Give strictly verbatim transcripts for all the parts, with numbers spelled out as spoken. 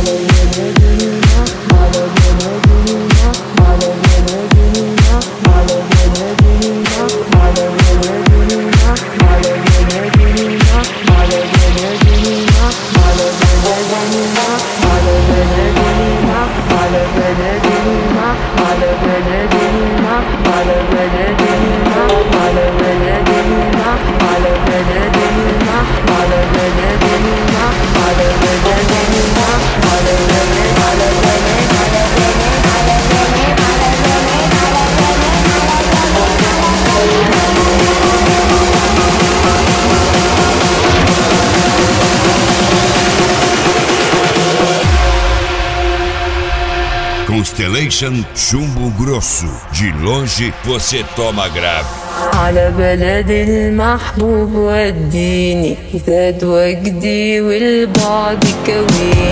Constellation Chumbo Grosso, de longe você toma grave. على بلد المحبوب وديني، زاد وجدي والبعد كويني.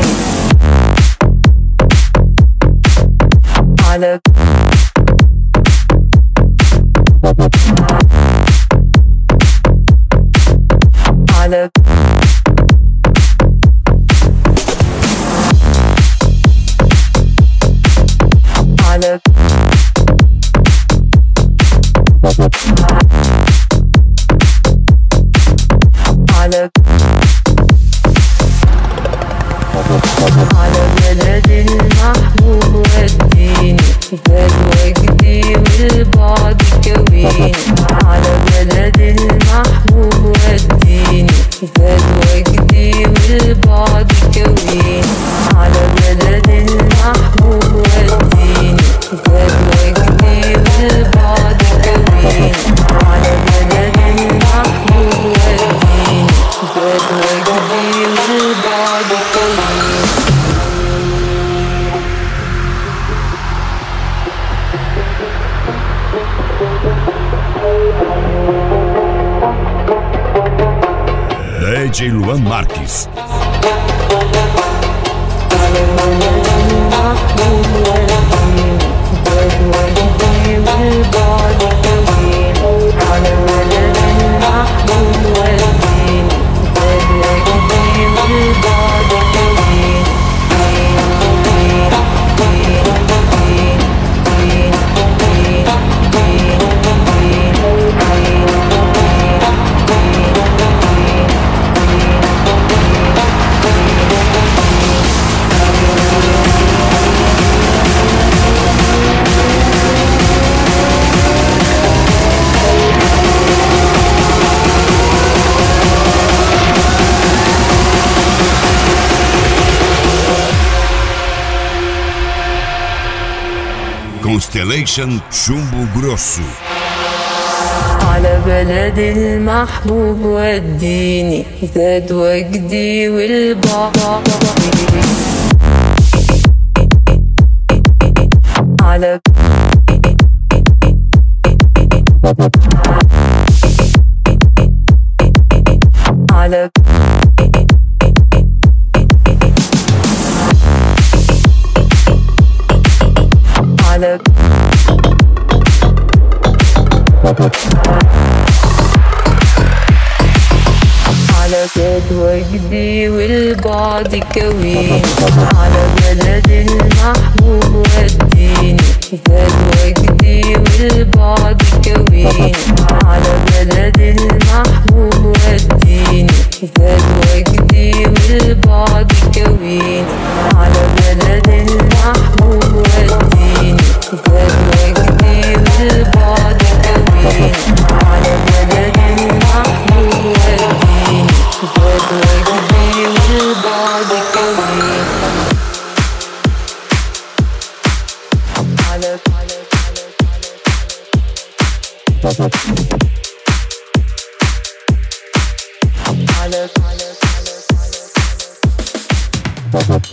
على على على على على بلد المحبوب وديني، زاد وجدي والبعد كويني. على بلد المحبوب وديني، زاد وجدي والبعد كويني. على بلد المحبوب وديني، زاد وجدي والبعد كويني. على بلد المحبوب وديني، زاد وجدي والبعد كويني. D J Luan Marques. Constellation Chumbo Grosso. على بلد المحبوب وديني، زاد وجدي والبعد. على على على على زاد وجدي والبعد كويني. على بلد المحبوب وديني، زاد وجدي والبعد كويني. على بلد المحبوب وديني، زاد وجدي والبعد كويني. على بلد المحبوب وديني، زاد وجدي والبعد كويني. على بلد المحبوب وديني، زاد وجدي والبعد كويني. على على على على